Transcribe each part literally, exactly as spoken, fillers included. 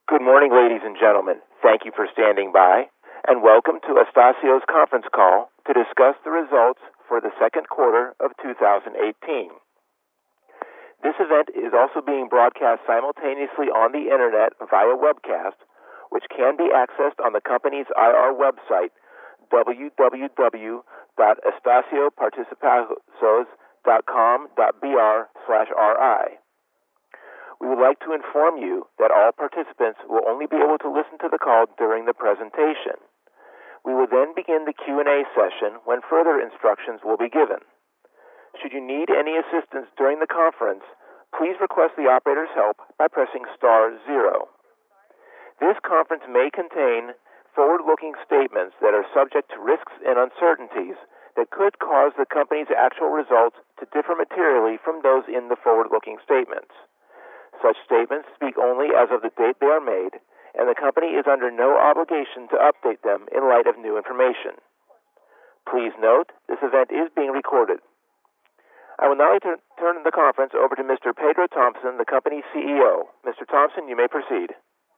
Good morning, ladies and gentlemen. Thank you for standing by, and welcome to Astacio's conference call to discuss the results for the second quarter of two thousand eighteen. This event is also being broadcast simultaneously on the internet via webcast, which can be accessed on the company's I R website, w w w dot estacio participações dot com dot b r slash r i. We would like to inform you that all participants will only be able to listen to the call during the presentation. We will then begin the Q and A session when further instructions will be given. Should you need any assistance during the conference, please request the operator's help by pressing star zero. This conference may contain forward-looking statements that are subject to risks and uncertainties that could cause the company's actual results to differ materially from those in the forward-looking statements. Such statements speak only as of the date they are made, and the company is under no obligation to update them in light of new information. Please note, this event is being recorded. I will now turn, turn the conference over to Mister Pedro Thompson, the company's C E O. Mister Thompson, you may proceed.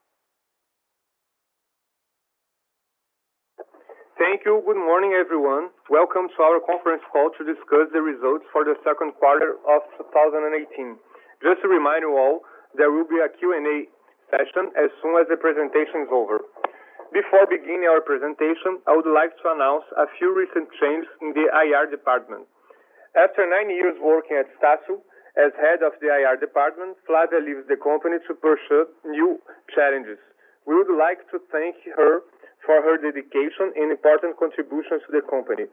Thank you. Good morning, everyone. Welcome to our conference call to discuss the results for the second quarter of two thousand eighteen. Just to remind you all, there will be a Q and A session as soon as the presentation is over. Before beginning our presentation, I would like to announce a few recent changes in the I R department. After nine years working at Stacio as head of the I R department, Flavia leaves the company to pursue new challenges. We would like to thank her for her dedication and important contributions to the company.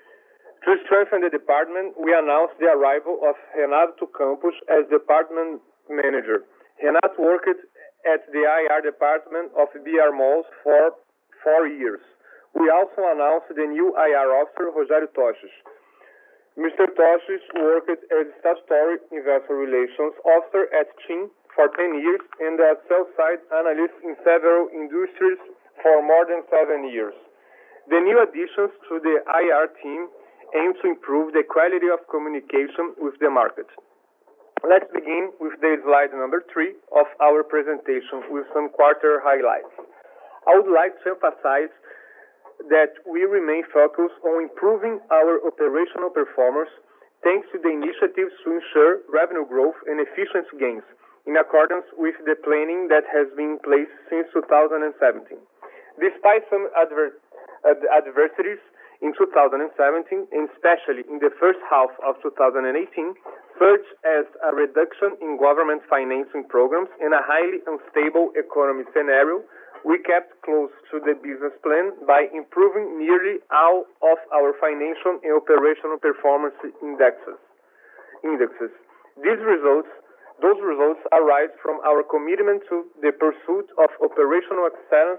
To strengthen the department, we announced the arrival of Renato Campos as department manager. Renato worked at the I R department of B R Malls for four years. We also announced the new I R officer, Rogério Toches. Mister Toches worked as statutory investor relations officer at TIM for ten years and as sell-side analyst in several industries for more than seven years. The new additions to the I R team aim to improve the quality of communication with the market. Let's begin with the slide number three of our presentation with some quarter highlights. I would like to emphasize that we remain focused on improving our operational performance thanks to the initiatives to ensure revenue growth and efficiency gains in accordance with the planning that has been in place since two thousand seventeen. Despite some adver- ad- adversities in two thousand seventeen, and especially in the first half of two thousand eighteen, such as a reduction in government financing programs and a highly unstable economic scenario, we kept close to the business plan by improving nearly all of our financial and operational performance indexes. indexes. These results, those results arise from our commitment to the pursuit of operational excellence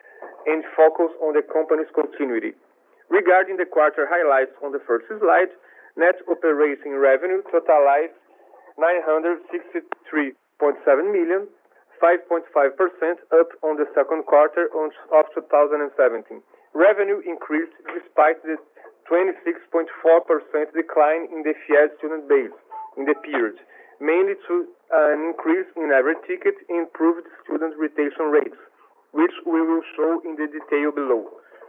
and focus on the company's continuity. Regarding the quarter highlights on the first slide, net operating revenue totalized nine hundred sixty-three point seven million, five point five percent up on the second quarter of two thousand seventeen. Revenue increased despite the twenty-six point four percent decline in the FIES student base in the period, mainly to an increase in average ticket and improved student retention rates, which we will show in the detail below.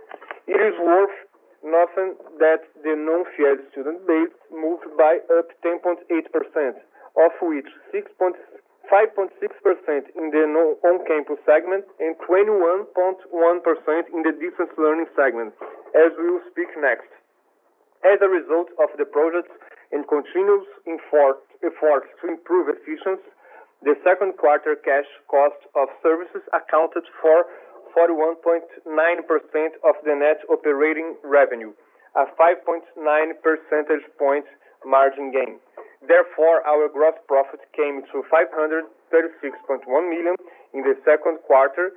It is worth noting that the non-FIES student base moved by up ten point eight percent, of which five point six percent in the on-campus segment and twenty-one point one percent in the distance learning segment, as we will speak next. As a result of the projects and continuous effort, efforts to improve efficiency, the second quarter cash cost of services accounted for forty-one point nine percent of the net operating revenue, a five point nine percentage point margin gain. Therefore, our gross profit came to five hundred thirty-six point one million in the second quarter,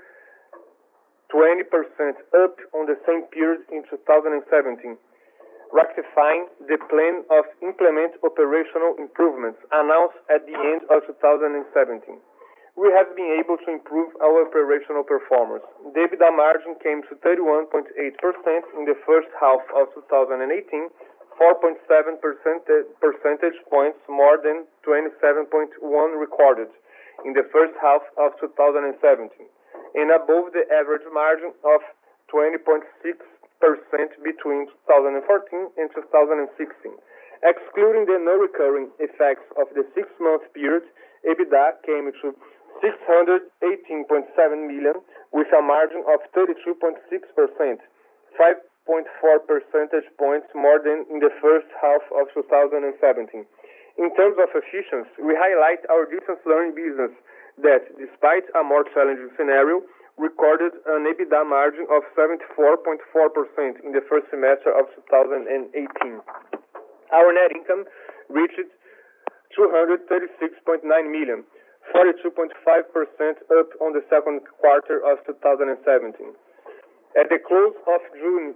twenty percent up on the same period in two thousand seventeen, rectifying the plan of implement operational improvements announced at the end of two thousand seventeen. We have been able to improve our operational performance. The EBITDA margin came to thirty-one point eight percent in the first half of two thousand eighteen, four point seven percentage points more than twenty-seven point one recorded in the first half of two thousand seventeen. and above the average margin of twenty point six percent between two thousand fourteen and two thousand sixteen. Excluding the non-recurring effects of the six-month period, EBITDA came to six hundred eighteen point seven million with a margin of thirty-two point six percent, five point four percentage points more than in the first half of two thousand seventeen. In terms of efficiency, we highlight our distance learning business that, despite a more challenging scenario, recorded an EBITDA margin of seventy-four point four percent in the first semester of two thousand eighteen. Our net income reached two hundred thirty-six point nine million, forty-two point five percent up on the second quarter of two thousand seventeen. At the close of June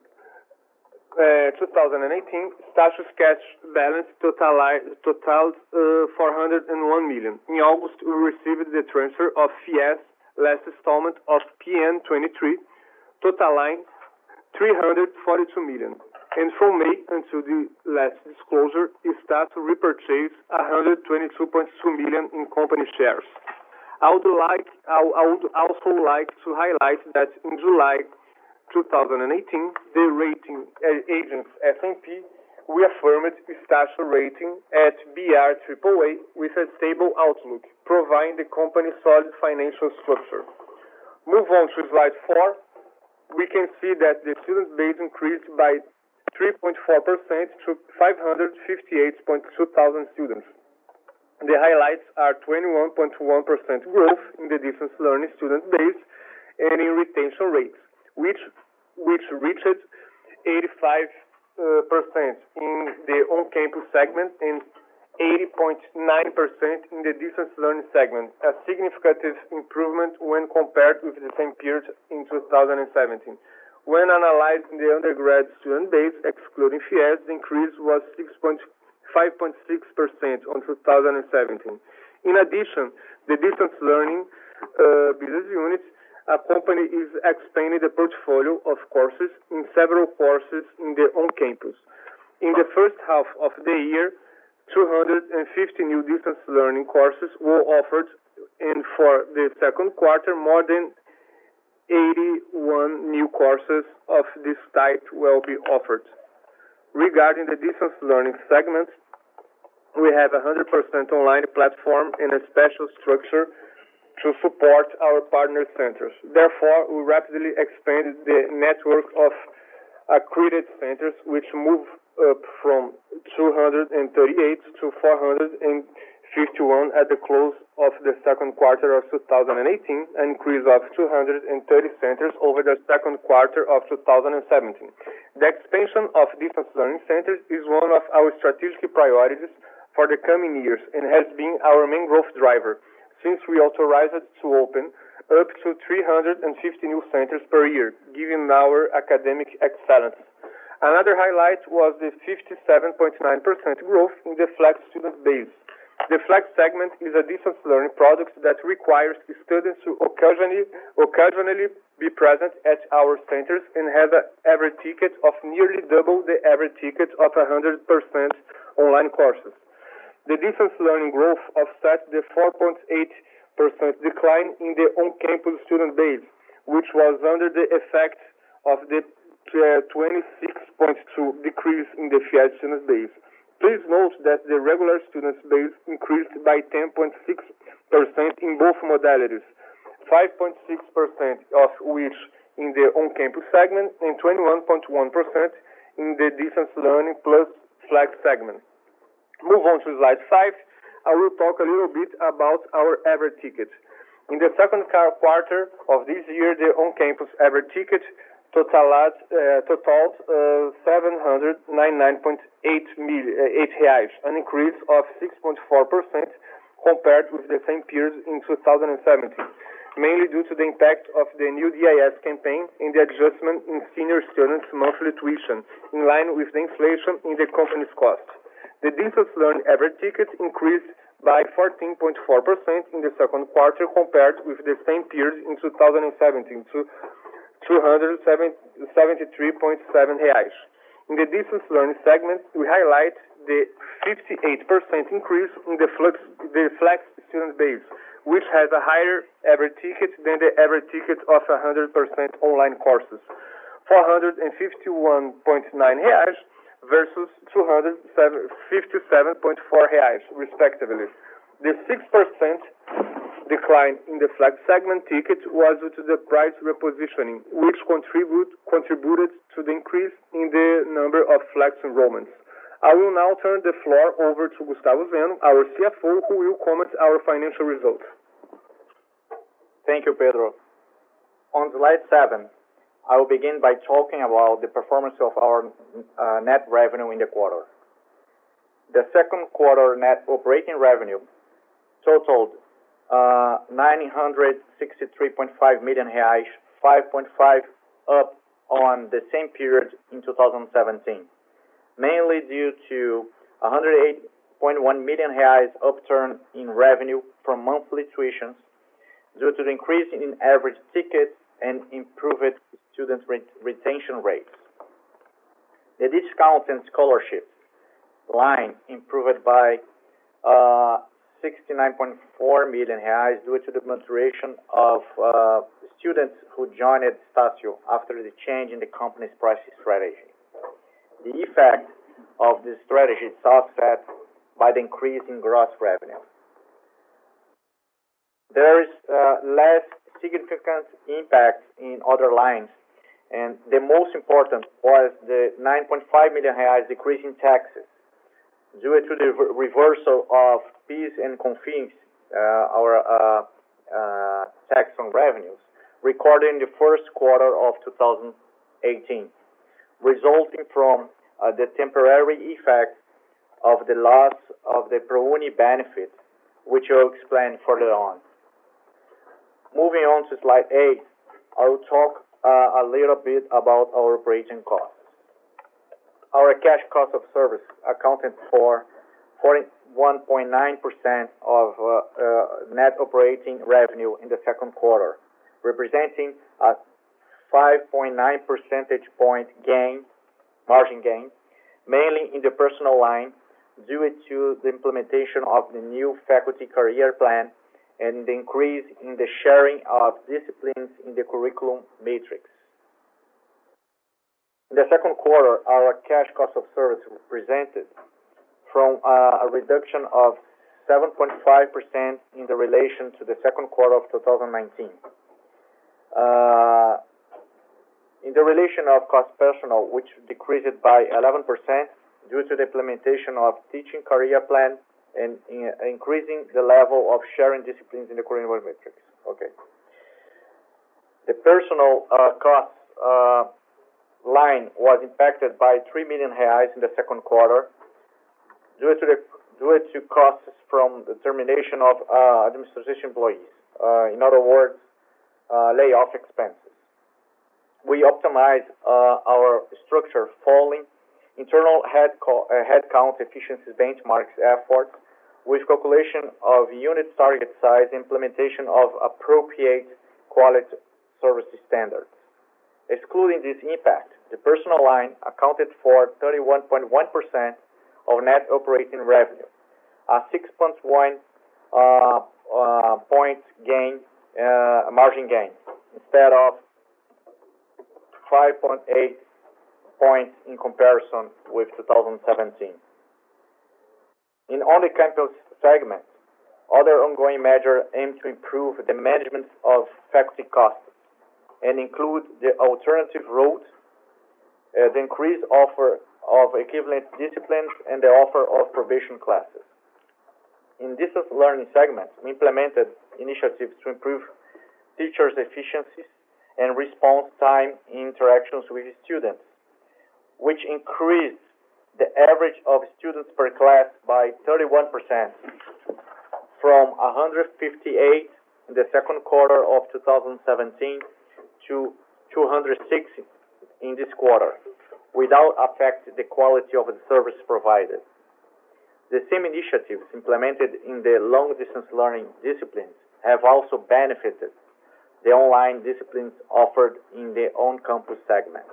uh, two thousand eighteen, Stacios cash balance totali- totaled uh, four hundred one million. In August, we received the transfer of FIES last installment of P N twenty-three, totaling three hundred forty-two million. And from May until the last disclosure, Stacios repurchased one hundred twenty-two point two million in company shares. I would like, I would also like to highlight that in July two thousand eighteen, the rating agents S and P reaffirmed Stacios rating at B R triple A with a stable outlook, providing the company solid financial structure. Move on to slide four. We can see that the student base increased by three point four percent to five hundred fifty-eight point two thousand students. The highlights are twenty-one point one percent growth in the distance learning student base and in retention rates, which which reached eighty-five percent in the on-campus segment and eighty point nine percent in the distance learning segment, a significant improvement when compared with the same period in two thousand seventeen. When analyzing the undergrad student base, excluding FIES, the increase was five point six percent on two thousand seventeen. In addition, the distance learning uh, business unit, a company is expanding the portfolio of courses in several courses in the on-campus. In the first half of the year, two hundred fifty new distance learning courses were offered, and for the second quarter, more than eighty-one new courses of this type will be offered. Regarding the distance learning segment, we have a one hundred percent online platform and a special structure to support our partner centers. Therefore, we rapidly expanded the network of accredited centers, which moved up from two hundred thirty-eight to four hundred fifty-one at the close of the second quarter of two thousand eighteen, an increase of two hundred thirty centers over the second quarter of two thousand seventeen. The expansion of distance learning centers is one of our strategic priorities for the coming years and has been our main growth driver, since we authorized to open up to three hundred fifty new centers per year, given our academic excellence. Another highlight was the fifty-seven point nine percent growth in the Flex student base. The Flex segment is a distance learning product that requires students to occasionally, occasionally be present at our centers and have an average ticket of nearly double the average ticket of one hundred percent online courses. The distance learning growth offset the four point eight percent decline in the on-campus student base, which was under the effect of the twenty-six point two decrease in the FIES student base. Please note that the regular students base increased by ten point six percent in both modalities, five point six percent of which in the on-campus segment and twenty-one point one percent in the distance learning plus Flex segment. Move on to slide five. I will talk a little bit about our average ticket. In the second quarter of this year, the on-campus average ticket totaled, uh, totaled uh, seven hundred ninety-nine point eight reais, an increase of six point four percent compared with the same period in two thousand seventeen, mainly due to the impact of the new D I S campaign and the adjustment in senior students' monthly tuition, in line with the inflation in the company's cost. The distance learning average ticket increased by fourteen point four percent in the second quarter compared with the same period in two thousand seventeen to two hundred seventy-three point seven reais. In the distance learning segment, we highlight the fifty-eight percent increase in the Flex, the Flex student base, which has a higher average ticket than the average ticket of one hundred percent online courses, four hundred fifty-one point nine reais versus two hundred fifty-seven point four reais, respectively. The six percent decline in the flex segment ticket was due to the price repositioning, which contribute, contributed to the increase in the number of flex enrollments. I will now turn the floor over to Gustavo Zeno, our C F O, who will comment our financial results. Thank you, Pedro. On slide seven, I will begin by talking about the performance of our uh, net revenue in the quarter. The second quarter net operating revenue totaled uh, nine hundred sixty-three point five million reais, five point five up on the same period in two thousand seventeen, mainly due to one hundred eight point one million reais upturn in revenue from monthly tuitions due to the increase in average tickets and improved student ret retention rates. The discount and scholarships line improved by uh, sixty-nine point four million reais due to the maturation of uh, students who joined Estácio after the change in the company's pricing strategy. The effect of this strategy is offset by the increase in gross revenue. There is uh, less significant impact in other lines, and the most important was the nine point five million reais decrease in taxes due to the reversal of PIS and COFINS, uh, our uh, uh, tax on revenues, recorded in the first quarter of two thousand eighteen, resulting from uh, the temporary effect of the loss of the ProUni benefit, which I'll explain further on. Moving on to slide eight, I will talk uh, a little bit about our operating costs. Our cash cost of service accounted for forty-one point nine percent of uh, uh, net operating revenue in the second quarter, representing a five point nine percentage point gain, margin gain, mainly in the personal line due to the implementation of the new faculty career plan and the increase in the sharing of disciplines in the curriculum matrix. In the second quarter, our cash cost of service represented from uh, a reduction of seven point five percent in the relation to the second quarter of two thousand nineteen. Uh, in the relation of cost personnel, which decreased by eleven percent due to the implementation of teaching career plan and in increasing the level of sharing disciplines in the curriculum matrix. Okay. The personal uh, cost uh, line was impacted by three million reais in the second quarter due to the due to costs from the termination of uh, administration employees. Uh, in other words, uh, layoff expenses. We optimize uh, our structure following internal head co uh, headcount efficiency benchmarks efforts with calculation of unit target size, implementation of appropriate quality service standards. Excluding this impact, the personal line accounted for thirty-one point one percent of net operating revenue, a six point one uh, uh, point gain, uh, margin gain, instead of five point eight points in comparison with two thousand seventeen. In on-the-campus segment, other ongoing measures aim to improve the management of faculty costs and include the alternative route, uh, the increased offer of equivalent disciplines, and the offer of probation classes. In distance learning segment, we implemented initiatives to improve teachers' efficiencies and response time in interactions with students, which increased the average of students per class by thirty-one percent from one hundred fifty-eight in the second quarter of two thousand seventeen to two hundred six in this quarter, without affecting the quality of the service provided. The same initiatives implemented in the long-distance learning disciplines have also benefited the online disciplines offered in the on-campus segment.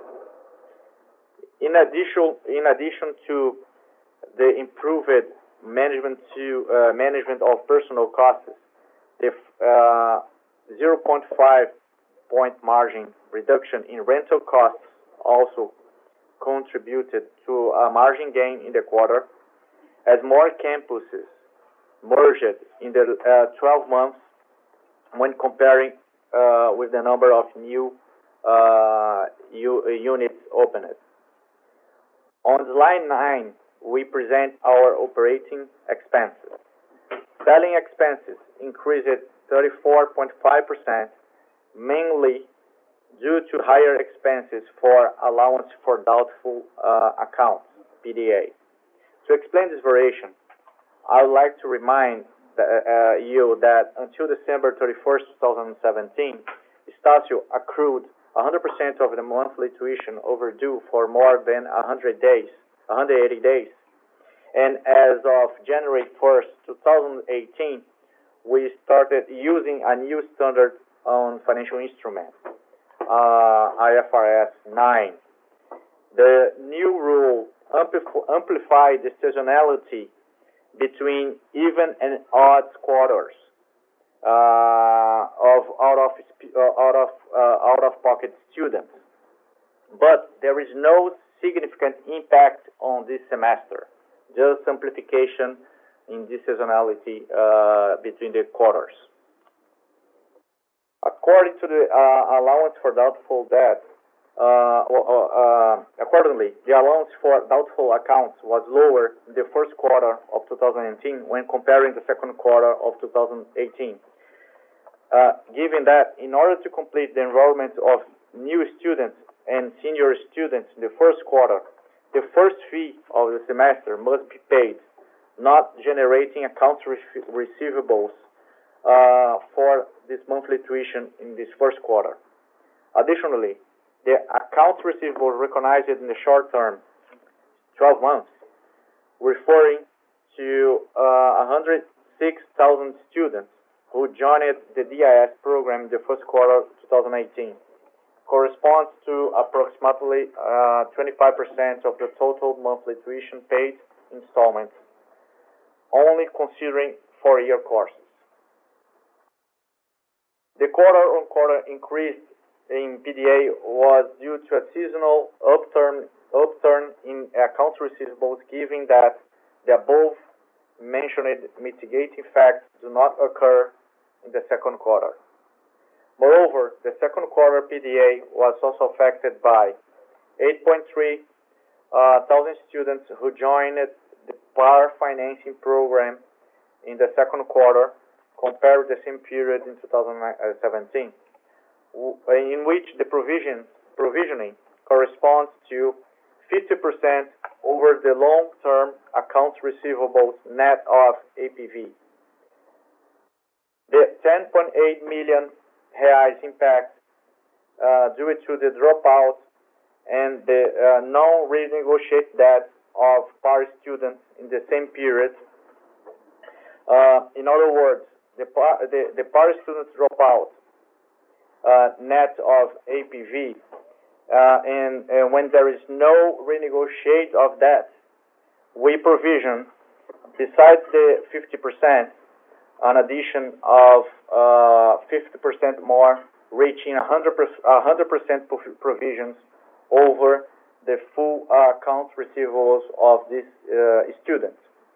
In addition, in addition to the improved management to uh, management of personal costs, the uh, zero point five point margin reduction in rental costs also contributed to a margin gain in the quarter, as more campuses merged in the uh, twelve months when comparing uh, with the number of new uh, u- units opened. On line nine, we present our operating expenses. Selling expenses increased thirty-four point five percent, mainly due to higher expenses for allowance for doubtful uh, accounts, P D A. To explain this variation, I would like to remind the, uh, you that until December thirty-first, twenty seventeen, Estácio accrued one hundred percent of the monthly tuition overdue for more than one hundred days, one hundred eighty days. And as of January first, twenty eighteen, we started using a new standard on financial instruments, uh, I F R S nine. The new rule amplif- amplified the seasonality between even and odd quarters uh, of out of uh, out of uh, out of pocket students, but there is no significant impact on this semester. Just simplification in this seasonality uh, between the quarters. According to the uh, allowance for doubtful debt, uh, uh, accordingly, the allowance for doubtful accounts was lower in the first quarter of two thousand nineteen when comparing the second quarter of two thousand eighteen. Uh, given that, in order to complete the enrollment of new students and senior students in the first quarter, the first fee of the semester must be paid, not generating accounts re- receivables uh, for this monthly tuition in this first quarter. Additionally, the accounts receivable recognized in the short term, twelve months, referring to uh, one hundred six thousand students who joined the D I S program in the first quarter of twenty eighteen, corresponds to approximately uh, twenty-five percent of the total monthly tuition paid installments, only considering four-year courses. The quarter-on-quarter increase in P D A was due to a seasonal upturn, upturn in accounts receivables, given that the above-mentioned mitigating facts do not occur in the second quarter. Moreover, the second quarter P D A was also affected by eight point three uh, thousand students who joined the P A R financing program in the second quarter compared with the same period in two thousand seventeen, in which the provision, provisioning corresponds to fifty percent over the long-term accounts receivables net of A P V. The ten point eight million reais impact uh, due to the dropout and the uh, non-renegotiated debt of P A R students in the same period. Uh, in other words, the, the, the P A R students dropout uh, net of A P V, uh, and, and when there is no renegotiate of debt, we provision, besides the fifty percent, an addition of uh, fifty percent more, reaching one hundred percent provisions over the full uh, accounts receivables of these uh, students.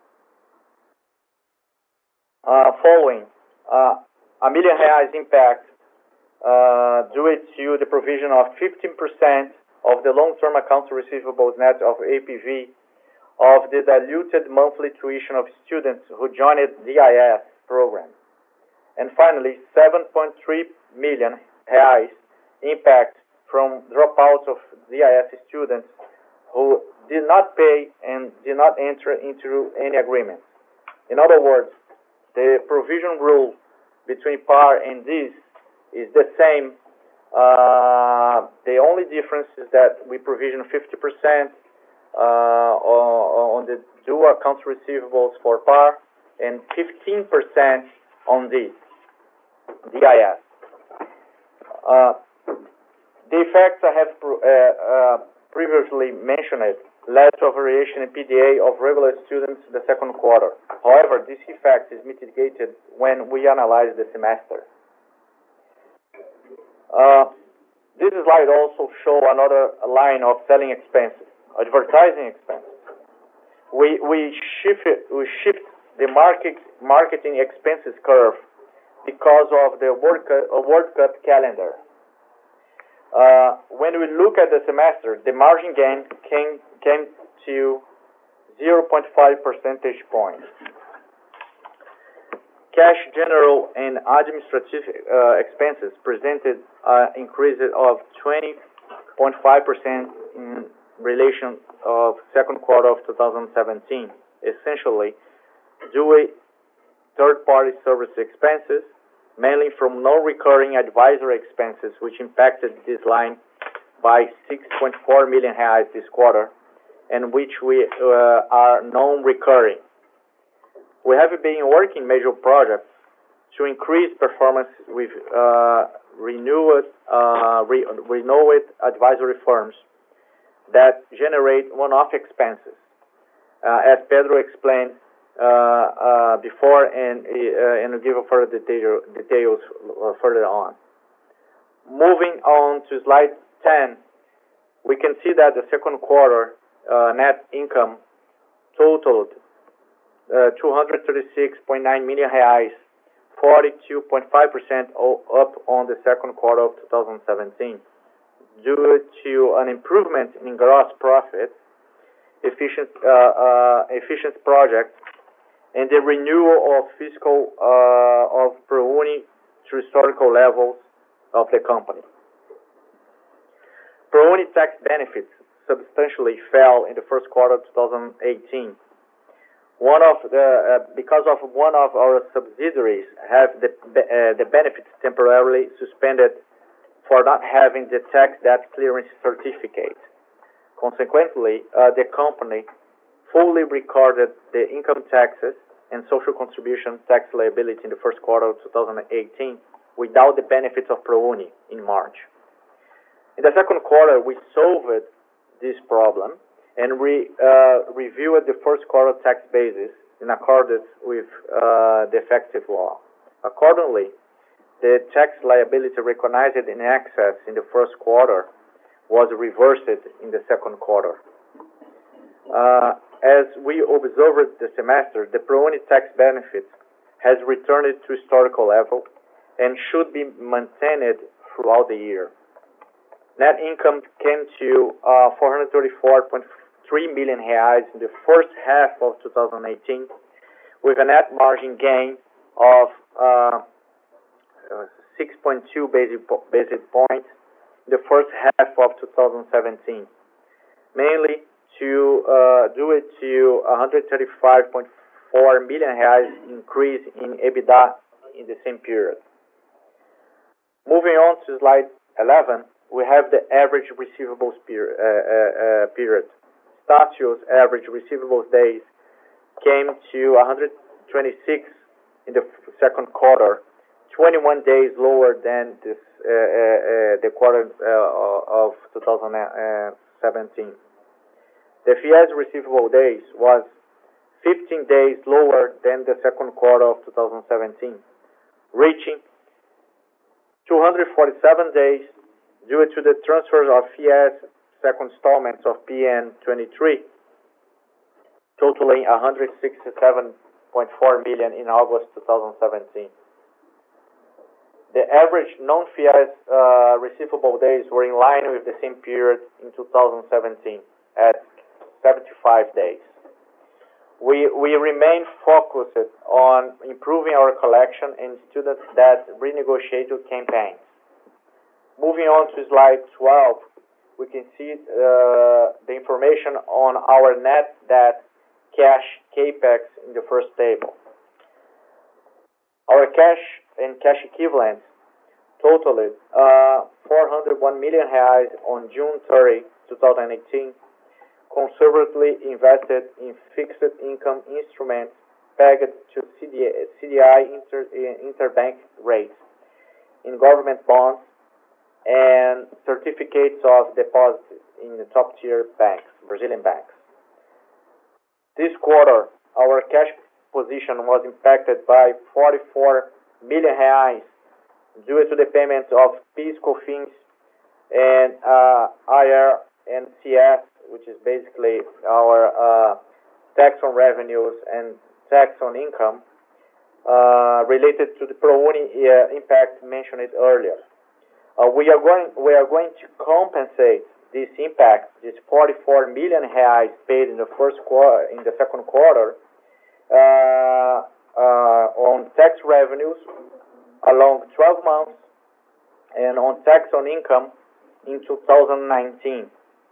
Uh, following, uh, a million reais impact uh, due to the provision of fifteen percent of the long-term accounts receivables net of A P V of the diluted monthly tuition of students who joined D I S program. And finally, seven point three million reais impact from dropouts of D I S students who did not pay and did not enter into any agreement. In other words, the provision rule between P A R and this is the same. Uh, the only difference is that we provision fifty percent uh, on, on the due accounts receivables for P A R and fifteen percent on the D I S. Uh, the effects I have uh, uh, previously mentioned led to a variation in P D A of regular students in the second quarter. However, this effect is mitigated when we analyze the semester. Uh, this slide also shows another line of selling expenses, advertising expenses. We we shift we shift the market marketing expenses curve because of the World Cup, uh, World Cup calendar. Uh, when we look at the semester, the margin gain came came to zero point five percentage points. Cash general and administrative uh, expenses presented an uh, increase of twenty point five percent in relation of second quarter of two thousand seventeen, essentially due to third-party service expenses, mainly from non-recurring advisory expenses, which impacted this line by six point four million reais this quarter, and which we uh, are non-recurring. We have been working major projects to increase performance with uh, renewed, uh, re renewed advisory firms that generate one-off expenses, uh, as Pedro explained uh, uh, before, and uh, and will give further detail, details further on. Moving on to slide ten, we can see that the second quarter uh, net income totaled uh, two hundred thirty-six point nine million reais, forty-two point five percent up on the second quarter of two thousand seventeen, due to an improvement in gross profit, efficient uh, uh, efficient projects, and the renewal of fiscal uh, of ProUni to historical levels of the company. ProUni tax benefits substantially fell in the first quarter of two thousand eighteen. One of the uh, because of one of our subsidiaries have the uh, the benefits temporarily suspended for not having the tax debt clearance certificate. Consequently, uh, the company fully recorded the income taxes and social contribution tax liability in the first quarter of two thousand eighteen without the benefits of ProUni in March. In the second quarter, we solved this problem and we uh, reviewed the first quarter tax basis in accordance with uh, the effective law. Accordingly, the tax liability recognized in excess in the first quarter was reversed in the second quarter. Uh, as we observed the semester, the ProUni tax benefit has returned to historical level and should be maintained throughout the year. Net income came to uh, four hundred thirty-four point three million reais in the first half of two thousand eighteen, with a net margin gain of uh, six point two basis points in the first half of two thousand seventeen, mainly to uh, due to one hundred thirty-five point four million reais increase in EBITDA in the same period. Moving on to slide eleven, we have the average receivables per, uh, uh, uh, period. Stacio's average receivables days came to one hundred twenty-six in the second quarter, twenty-one days lower than this, uh, uh, uh, the quarter uh, of two thousand seventeen. The FIES receivable days was fifteen days lower than the second quarter of two thousand seventeen, reaching two hundred forty-seven days due to the transfer of FIES second installments of P N twenty-three, totaling one hundred sixty-seven point four million in August two thousand seventeen. The average non-FIES uh, receivable days were in line with the same period in two thousand seventeen at seventy-five days. We, we remain focused on improving our collection and student debt renegotiated campaigns. Moving on to slide twelve, we can see uh, the information on our net debt, cash, capex in the first table. Our cash and cash equivalents totaled uh, four hundred one million reais on June thirtieth, two thousand eighteen, conservatively invested in fixed income instruments pegged to C D I inter, interbank rates, in government bonds, and certificates of deposit in the top-tier banks, Brazilian banks. This quarter, our cash position was impacted by forty-four million reais due to the payment of PIS/COFINS and uh, I R and C S, which is basically our uh, tax on revenues and tax on income, uh, related to the ProUni uh, impact mentioned earlier. Uh, we are going we are going to compensate this impact, this forty-four million reais paid in the first quarter, in the second quarter, uh, uh, on tax revenues along twelve months and on tax on income in two thousand nineteen.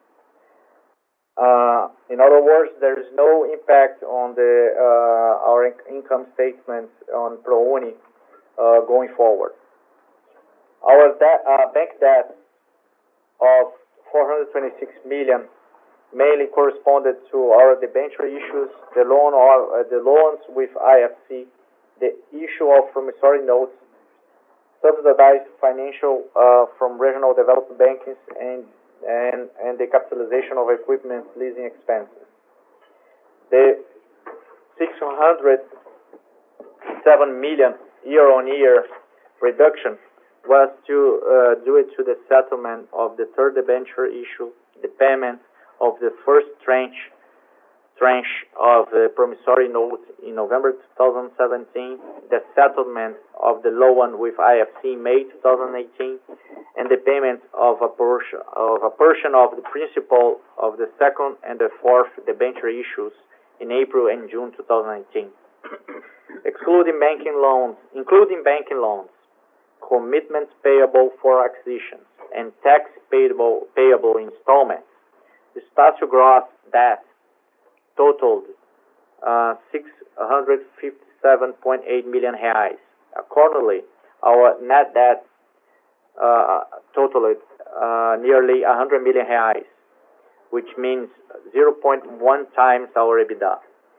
Uh, in other words, there is no impact on the uh, our income statements on ProUni uh, going forward. Our de- uh, bank debt of four hundred twenty-six million mainly corresponded to our debenture issues, the loan or uh, the loans with I F C, the issue of promissory notes, subsidized financial uh, from regional development banks, and and and the capitalization of equipment leasing expenses. The six hundred seven million year-on-year reduction was to uh, due to the settlement of the third debenture issue, the payment of the first tranche tranche of the promissory note in November two thousand seventeen, the settlement of the loan with I F C in May two thousand eighteen, and the payment of a portion of a portion of the principal of the second and the fourth debenture issues in April and June two thousand nineteen. Excluding banking loans, including banking loans, commitments payable for acquisitions, and tax payable payable installments, the Estácio gross debt totaled uh, six hundred fifty-seven point eight million reais. Accordingly, our net debt uh, totaled uh, nearly one hundred million reais, which means zero point one times our EBITDA.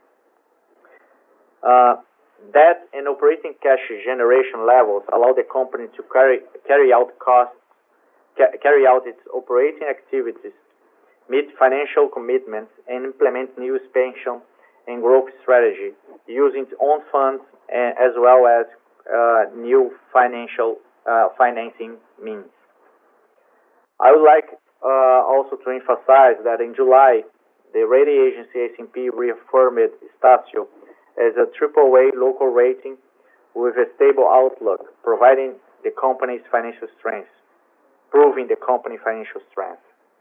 Uh, debt and operating cash generation levels allow the company to carry carry out costs, ca- carry out its operating activities, meet financial commitments, and implement new expansion and growth strategy using its own funds and, as well as uh, new financial uh, financing means. I would like uh, also to emphasize that in July, the rating agency S and P reaffirmed Estácio as a triple A local rating with a stable outlook, providing the company's financial strength, proving the company financial strength.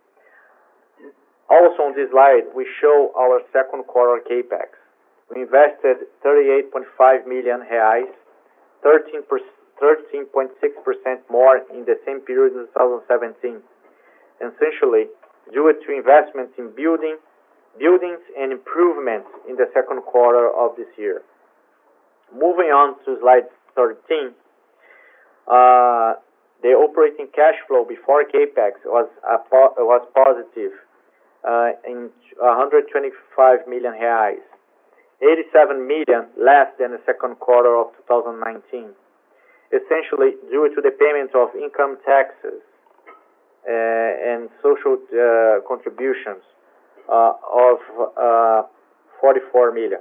Also on this slide, we show our second quarter capex. We invested thirty-eight point five million reais, thirteen point six percent more in the same period in two thousand seventeen, essentially due to investments in building, buildings and improvements in the second quarter of this year. Moving on to slide thirteen, uh, the operating cash flow before capex was a po- was positive. Uh, in one hundred twenty-five million reais, eighty-seven million less than the second quarter of two thousand nineteen, essentially due to the payment of income taxes uh, and social uh, contributions uh, of uh, forty-four million.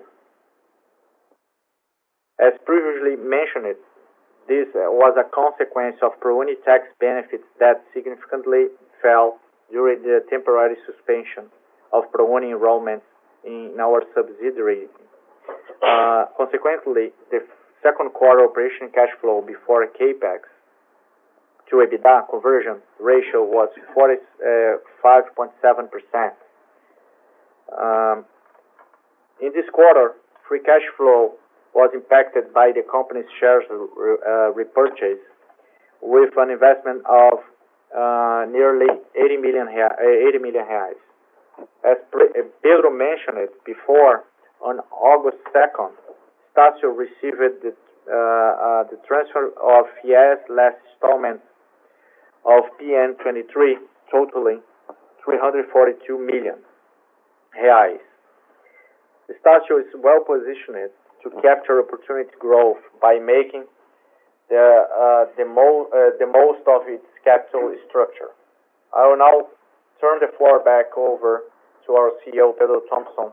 As previously mentioned, this was a consequence of ProUni tax benefits that significantly fell during the temporary suspension of ProUni enrollments in our subsidiary. Uh, consequently, the second quarter operation cash flow before capex to EBITDA conversion ratio was forty-five point seven percent. Um, in this quarter, free cash flow was impacted by the company's shares uh, repurchase with an investment of Uh, nearly eighty million reais. As Pedro mentioned it before, on August second, Estácio received the, uh, uh, the transfer of F I E S last installment of P N twenty-three, totaling three hundred forty-two million reais. Estácio is well positioned to capture opportunity growth by making the uh, the, mo- uh, the most of its capital structure. I will now turn the floor back over to our C E O, Pedro Thompson,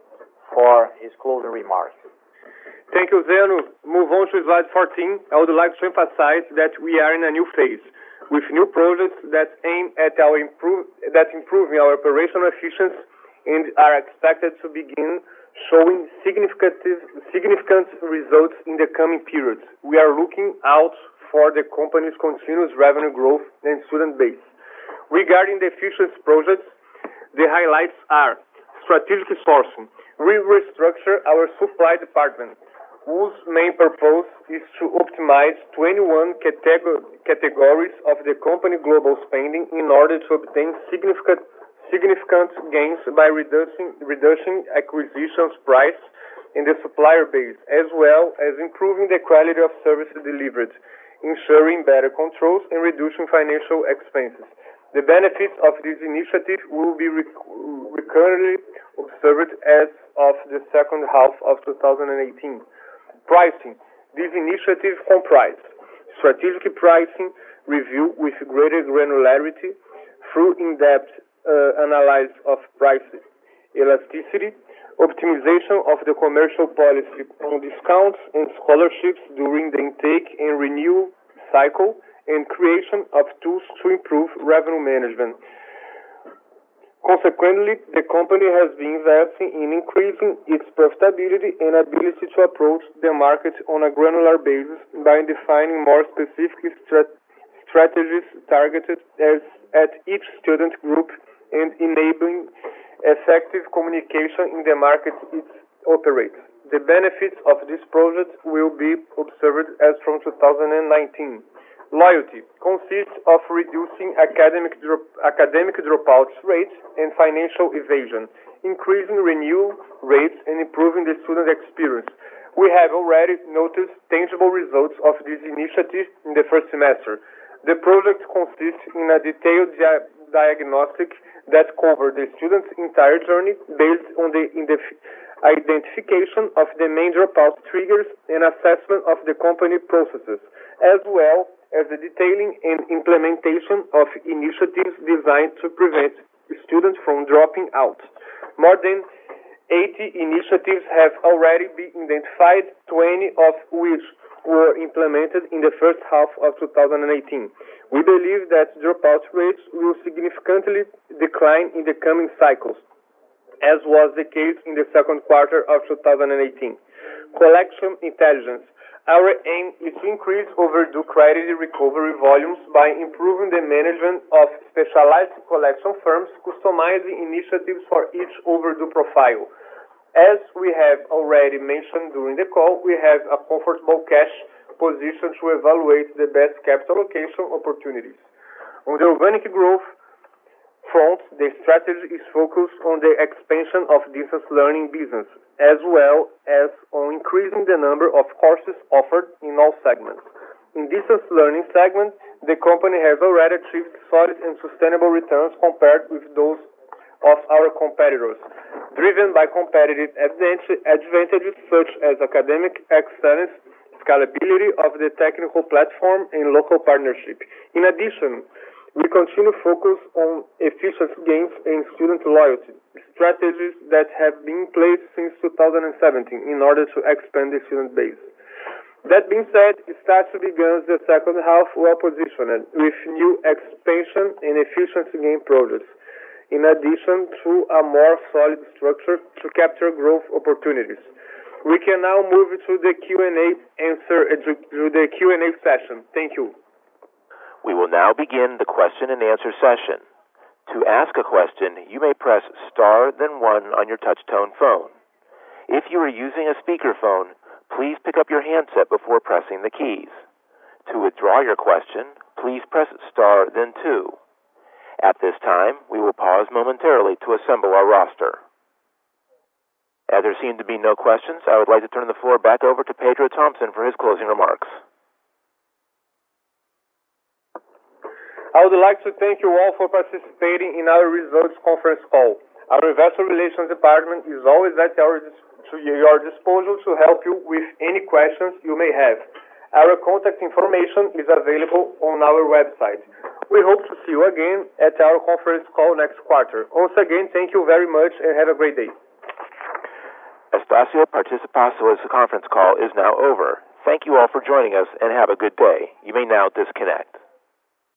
for his closing remarks. Thank you, Zeno. Move on to slide fourteen. I would like to emphasize that we are in a new phase with new projects that aim at our improve that improving our operational efficiency and are expected to begin showing significant significant results in the coming periods. We are looking out for the company's continuous revenue growth and student base. Regarding the efficiency projects, the highlights are strategic sourcing. We restructure our supply department, whose main purpose is to optimize twenty-one categor- categories of the company global spending in order to obtain significant significant gains by reducing reducing acquisitions price in the supplier base, as well as improving the quality of services delivered, ensuring better controls and reducing financial expenses. The benefits of this initiative will be rec- recurrently observed as of the second half of two thousand eighteen. Pricing. This initiative comprises strategic pricing review with greater granularity through in-depth uh, analysis of price elasticity, optimization of the commercial policy on discounts and scholarships during the intake and renewal cycle, and creation of tools to improve revenue management. Consequently, the company has been investing in increasing its profitability and ability to approach the market on a granular basis by defining more specific strat- strategies targeted as, at each student group and enabling effective communication in the market it operates. The benefits of this project will be observed as from two thousand nineteen. Loyalty consists of reducing academic drop, academic dropouts rates and financial evasion, increasing renewal rates, and improving the student experience. We have already noticed tangible results of this initiative in the first semester. The project consists in a detailed dia- diagnostic that covers the student's entire journey based on the indef- identification of the main dropout triggers and assessment of the company processes, as well as the detailing and implementation of initiatives designed to prevent students from dropping out. More than eighty initiatives have already been identified, twenty of which were implemented in the first half of two thousand eighteen. We believe that dropout rates will significantly decline in the coming cycles, as was the case in the second quarter of two thousand eighteen. Collection intelligence. Our aim is to increase overdue credit recovery volumes by improving the management of specialized collection firms, customizing initiatives for each overdue profile. As we have already mentioned during the call, we have a comfortable cash position to evaluate the best capital allocation opportunities. On the organic growth front, the strategy is focused on the expansion of distance learning business, as well as on increasing the number of courses offered in all segments. In distance learning segment, the company has already achieved solid and sustainable returns compared with those of our competitors, driven by competitive advantages such as academic excellence, scalability of the technical platform, and local partnership. In addition, we continue to focus on efficiency gains and student loyalty, strategies that have been in place since two thousand seventeen in order to expand the student base. That being said, Estácio begins the second half well positioned with new expansion and efficiency gain projects, in addition to a more solid structure to capture growth opportunities. We can now move to the Q and A answer to the Q and A session. Thank you. We will now begin the question and answer session. To ask a question, you may press star then one on your touch-tone phone. If you are using a speakerphone, please pick up your handset before pressing the keys. To withdraw your question, please press star then two. At this time, we will pause momentarily to assemble our roster. As there seem to be no questions, I would like to turn the floor back over to Pedro Thompson for his closing remarks. I would like to thank you all for participating in our results conference call. Our Investor Relations Department is always at our, to your disposal to help you with any questions you may have. Our contact information is available on our website. We hope to see you again at our conference call next quarter. Once again, thank you very much and have a great day. Estacio Participações conference call is now over. Thank you all for joining us and have a good day. You may now disconnect.